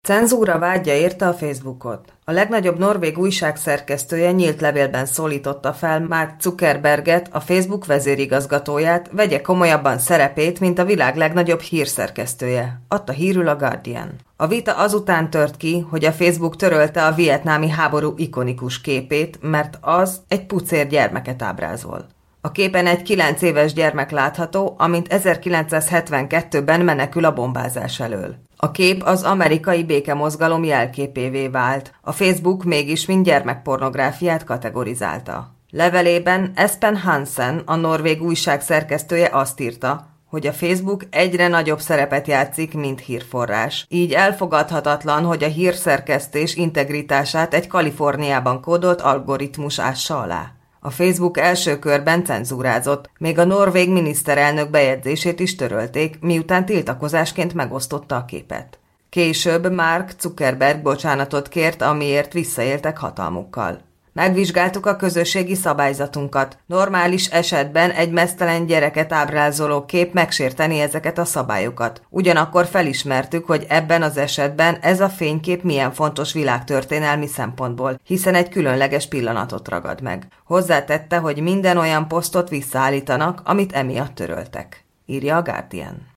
Cenzúra vádja érte a Facebookot. A legnagyobb norvég újság szerkesztője nyílt levélben szólította fel Mark Zuckerberget, a Facebook vezérigazgatóját, vegye komolyabban szerepét, mint a világ legnagyobb hírszerkesztője, adta hírül a Guardian. A vita azután tört ki, hogy a Facebook törölte a vietnámi háború ikonikus képét, mert az egy pucér gyermeket ábrázol. A képen egy 9 éves gyermek látható, amint 1972-ben menekül a bombázás elől. A kép az amerikai békemozgalom jelképévé vált, a Facebook mégis mint gyermekpornográfiát kategorizálta. Levelében Espen Hansen, a norvég újság szerkesztője azt írta, hogy a Facebook egyre nagyobb szerepet játszik, mint hírforrás. Így elfogadhatatlan, hogy a hírszerkesztés integritását egy Kaliforniában kódolt algoritmus ássa alá. A Facebook első körben cenzúrázott, még a norvég miniszterelnök bejegyzését is törölték, miután tiltakozásként megosztotta a képet. Később Mark Zuckerberg bocsánatot kért, amiért visszaéltek hatalmukkal. Megvizsgáltuk a közösségi szabályzatunkat. Normális esetben egy meztelen gyereket ábrázoló kép megsérteni ezeket a szabályokat. Ugyanakkor felismertük, hogy ebben az esetben ez a fénykép milyen fontos világtörténelmi szempontból, hiszen egy különleges pillanatot ragad meg. Hozzátette, hogy minden olyan posztot visszaállítanak, amit emiatt töröltek, írja a Guardian.